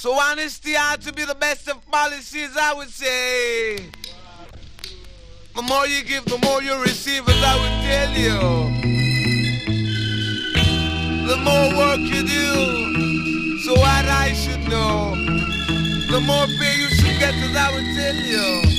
So honesty ought to be the best of policies, I would say. The more you give, the more you receive, as I would tell you. The more work you do, so what I should know. The more pay you should get, as I would tell you.